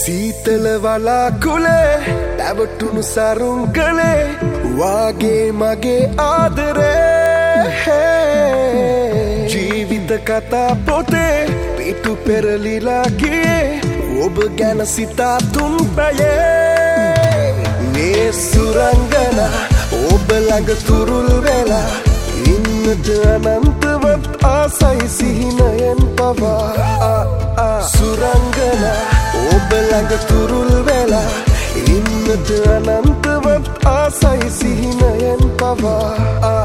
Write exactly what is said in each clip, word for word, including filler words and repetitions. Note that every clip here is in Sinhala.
සීතල වලාකුලේ පැවටුණු සරුන් කළේ වාගේ මගේ ආදරේ ජීවිත කතා පොතේ පිටු පෙරලිලා ගියේ ඔබ ගැන සිතා තුන් පැයේ මේ සුරංගනා ඔබ ළඟ තුරුල් වෙලා ඉන්නට අනන්තවත් ආසයි සිහිනයෙන් පවා සුරංගනා ඔබ ළඟ තුරුල් වෙලා ඉන්නට අනන්තවත් ආසයි සිහිනයෙන් පවා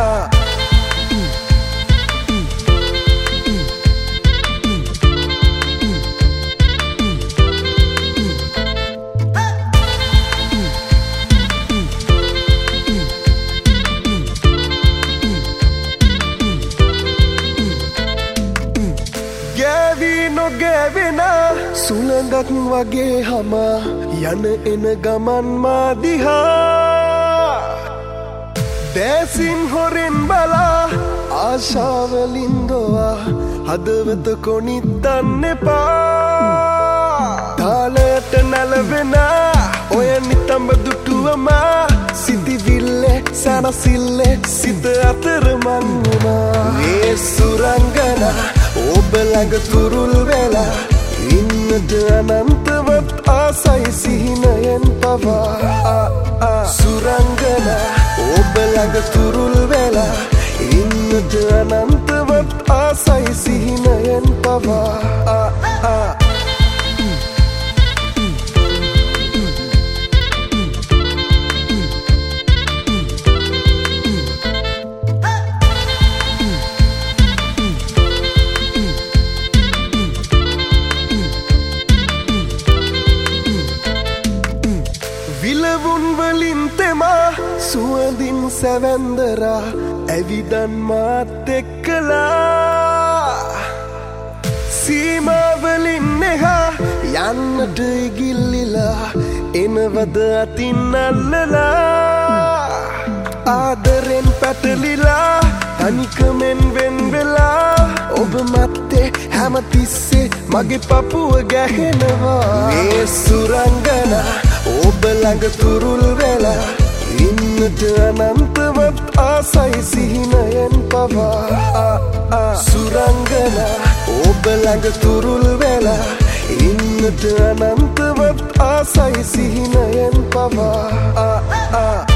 නොගැවෙනා සුළඟක් වගේ හමා යන එන ගමන් මාදිහා දැසින් හොරෙන් බලා ආශාවලින්දවා හදවත කොනිත්තන්න එපා තාලයට නැලවෙනා ඔය නිතඹ දුටුවමා සිතිවිල්ලේ සැනසිල්ලේ සිත අතර මංගුණා මේ සුරංගනා ඔබ ළඟ තුරුල් වෙලා ඉන්නට අනන්තවත් ආසයි සිහිනයෙන් පවා සුරංගනා ඔබ ළඟ තුරුල් වෙලා ඉන්නට අනන්තවත් ආසයි සිහිනයෙන් පවා විලවුන් වලින් තෙමා සුවඳින් සැවැන්දරා ඇවිදන් මාත් එක්කලා සීමාවලින් එහා යන්නට ඉගිල්ලිලා එනවද අතින් අල්ලලා ආදරෙන් පැටලිලා තනිකමෙන් වෙන් වෙලා ඔබ මත්තේ හැමතිස්සේ මගේ පපුව ගැහෙනවා මේ සුරංගනා ඔබ ළඟ තුරුල් වෙලා ඉන්නට අනන්තවත් ආසයි සිහිනයෙන් පවා සුරංගනා ඔබ ළඟ තුරුල් වෙලා ඉන්නට අනන්තවත් ආසයි සිහිනයෙන් පවා